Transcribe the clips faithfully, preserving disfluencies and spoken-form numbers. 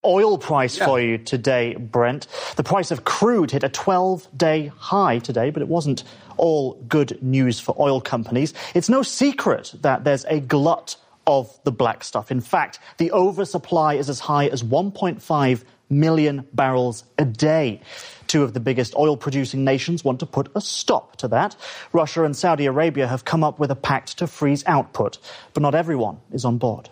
Oil price yeah. for you today, Brent. The price of crude hit a twelve-day high today, but it wasn't all good news for oil companies. It's no secret that there's a glut of the black stuff. In fact, the oversupply is as high as one point five million barrels a day. Two of the biggest oil-producing nations want to put a stop to that. Russia and Saudi Arabia have come up with a pact to freeze output, but not everyone is on board.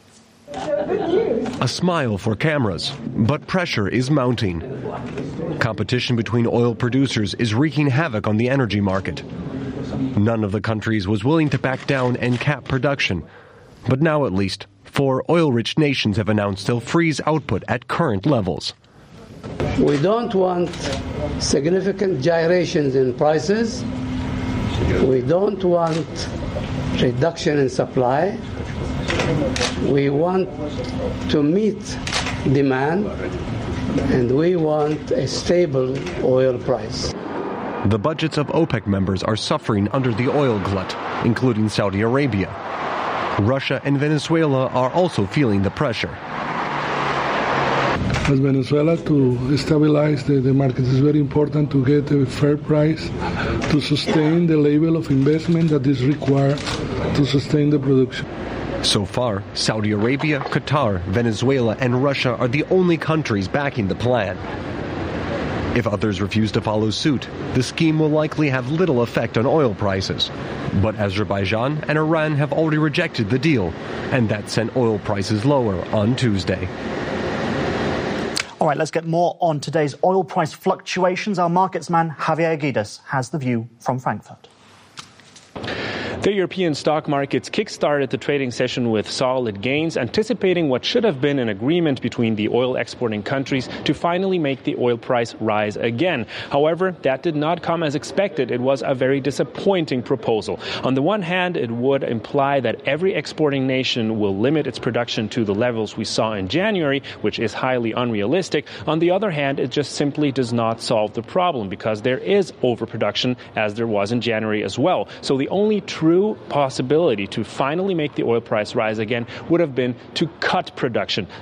A smile for cameras, but pressure is mounting. Competition between oil producers is wreaking havoc on the energy market. None of the countries was willing to back down and cap production. But now at least, four oil-rich nations have announced they'll freeze output at current levels. We don't want significant gyrations in prices. We don't want reduction in supply. We want to meet demand, and we want a stable oil price. The budgets of OPEC members are suffering under the oil glut, including Saudi Arabia. Russia and Venezuela are also feeling the pressure. As Venezuela, to stabilize the, the market, is very important to get a fair price to sustain the level of investment that is required to sustain the production. So far, Saudi Arabia, Qatar, Venezuela, and Russia are the only countries backing the plan. If others refuse to follow suit, the scheme will likely have little effect on oil prices. But Azerbaijan and Iran have already rejected the deal, and that sent oil prices lower on Tuesday. All right, let's get more on today's oil price fluctuations. Our markets man, Javier Guidas, has the view from Frankfurt. The European stock markets kick-started the trading session with solid gains, anticipating what should have been an agreement between the oil-exporting countries to finally make the oil price rise again. However, that did not come as expected. It was a very disappointing proposal. On the one hand, it would imply that every exporting nation will limit its production to the levels we saw in January, which is highly unrealistic. On the other hand, it just simply does not solve the problem, because there is overproduction, as there was in January as well. So the only true possibility to finally make the oil price rise again would have been to cut production.